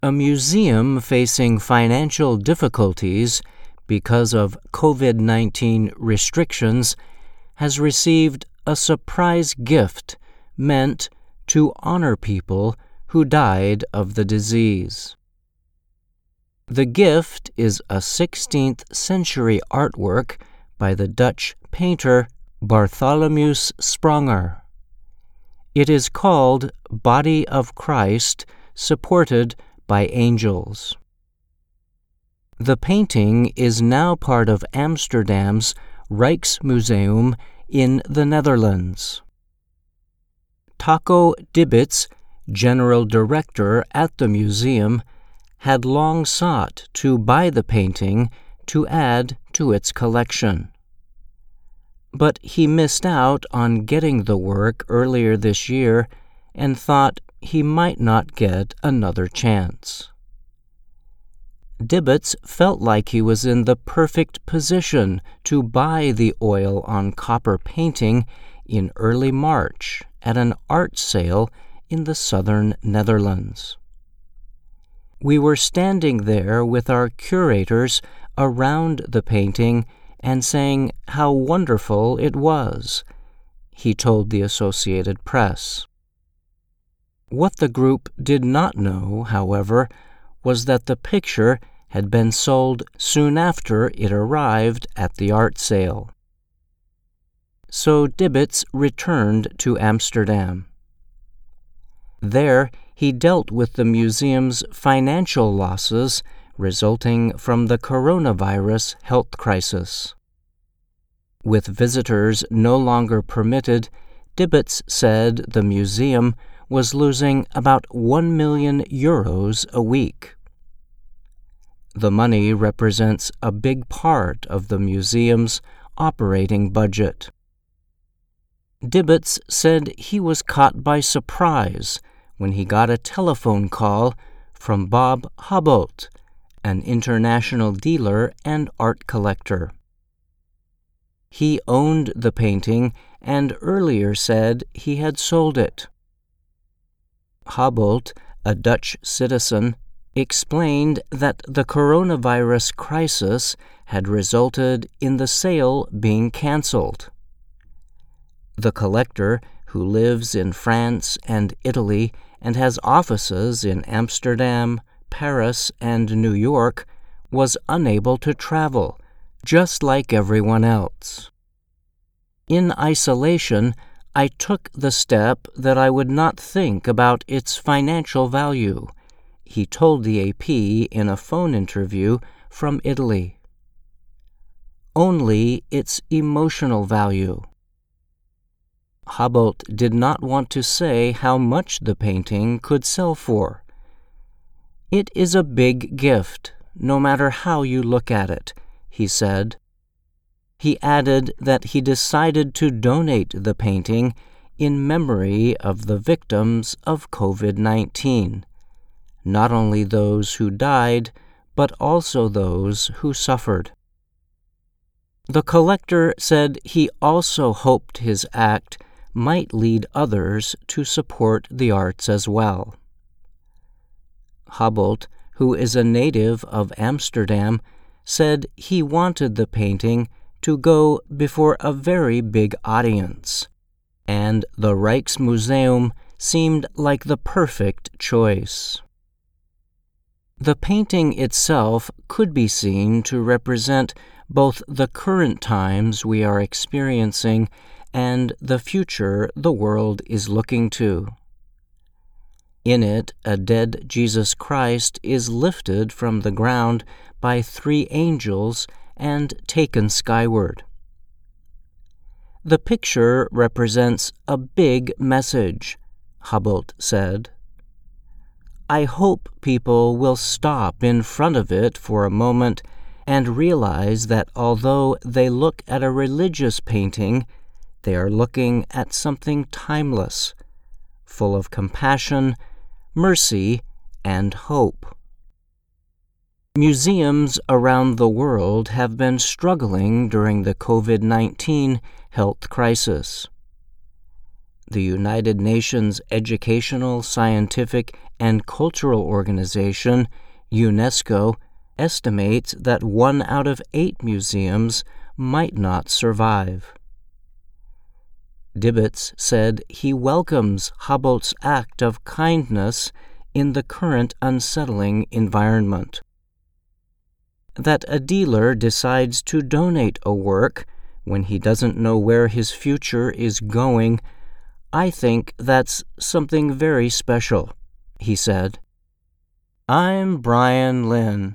A museum facing financial difficulties because of COVID-19 restrictions has received a surprise gift meant to honor people who died of the disease. The gift is a 16th century artwork by the Dutch painter Bartholomeus Spranger. It is called Body of Christ Supported by Angels. The painting is now part of Amsterdam's Rijksmuseum in the Netherlands. Taco Dibbits, general director at the museum, had long sought to buy the painting to add to its collection. But he missed out on getting the work earlier this year and thought he might not get another chance. Dibbits felt like he was in the perfect position to buy the oil on copper painting in early March at an art sale in the southern Netherlands. We were standing there with our curators around the painting and saying how wonderful it was, he told the Associated Press. What the group did not know, however, was that the picture had been sold soon after it arrived at the art sale. So Dibbits returned to Amsterdam. There, he dealt with the museum's financial losses resulting from the coronavirus health crisis. With visitors no longer permitted, Dibbits said the museum was losing about €1 million a week. The money represents a big part of the museum's operating budget. Dibbits said he was caught by surprise when he got a telephone call from Bob Habolt, an international dealer and art collector. He owned the painting and earlier said he had sold it. Habolt, a Dutch citizen, explained that the coronavirus crisis had resulted in the sale being canceled. The collector, who lives in France and Italy and has offices in Amsterdam, Paris, and New York, was unable to travel, just like everyone else. In isolation, I took the step that I would not think about its financial value, he told the AP in a phone interview from Italy. Only its emotional value. Habolt did not want to say how much the painting could sell for. It is a big gift, no matter how you look at it, he said. He added that he decided to donate the painting in memory of the victims of COVID-19, not only those who died, but also those who suffered. The collector said he also hoped his act might lead others to support the arts as well. Habolt, who is a native of Amsterdam, said he wanted the painting to go before a very big audience, and the Rijksmuseum seemed like the perfect choice. The painting itself could be seen to represent both the current times we are experiencing and the future the world is looking to. In it, a dead Jesus Christ is lifted from the ground by 3 angels and taken skyward. The picture represents a big message, Habolt said. I hope people will stop in front of it for a moment and realize that although they look at a religious painting, they are looking at something timeless, full of compassion, mercy, and hope. Museums around the world have been struggling during the COVID-19 health crisis. The United Nations Educational, Scientific, and Cultural Organization, UNESCO, estimates that 1 out of 8 museums might not survive. Dibbets said he welcomes Hubbard's act of kindness in the current unsettling environment. That a dealer decides to donate a work when he doesn't know where his future is going, I think that's something very special, he said. I'm Brian Lynn.